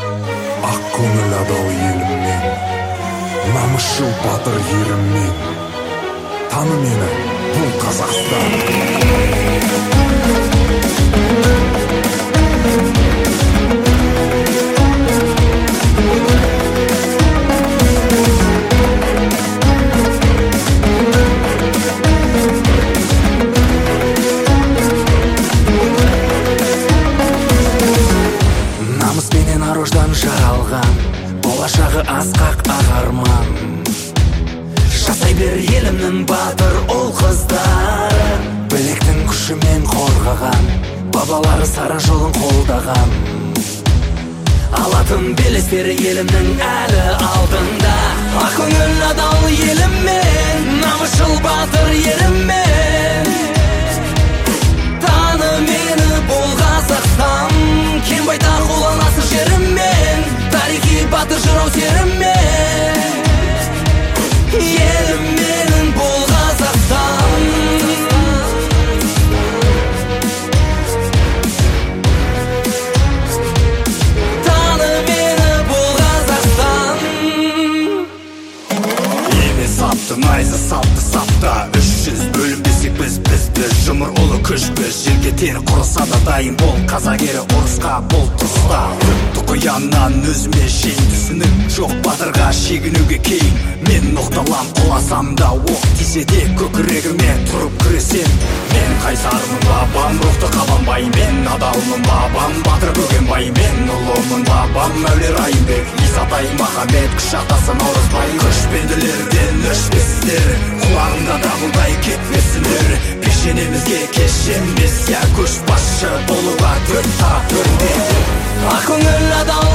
ақ көңіл адал еліммен, намысшыл батыр еріммен. Таны мені, бұл Қазақстан. Намыспенен аруждан жаралған, болашағы асқақ ағарман. Жасай бер елімнің батыр ол қыздары, білектің күшімен қорғаған, бабалары сара жолын қолдаған. Алатын белестері елімнің әлі алдында. Ақ көңіл адал еліммен, намысшыл батыр еріммен. Таны мені бұл Қазақстан, кең байтақ ұланасы жеріммен, тарихи батыр жырау серіммен. Елім менің бұл Қазақстан. Таны мені бұл Қазақстан. Емес сапты, найза сапты сапта, 300 бөлінбесек біз жұмыр ұлы күш біз. Жерге тер құрыса да дайын бол, қазақ ері ұрысқа бұл тұста. Тұқияннан өзіме шейін түсінік жоқ, батырға шегінуге кейін. Мен ноқталам құласам да, оқ тисе де көкірегіме тұрып күресем. Мен қайсармын бабам, рухты қабанбай. Мен адалмын бабам, батыр бөгенбай. Мен ұлымын бабам, Мәуле Райымбек. Исатай Махамбет, күш атасы Наурызбай. Көшпенділерден өшпесіздер, құлағында дабылдай кетпесіндер. Пешенемізге кешенбес, я көшбасшы болуға төрт тарап төрінде. Ақ көңіл адал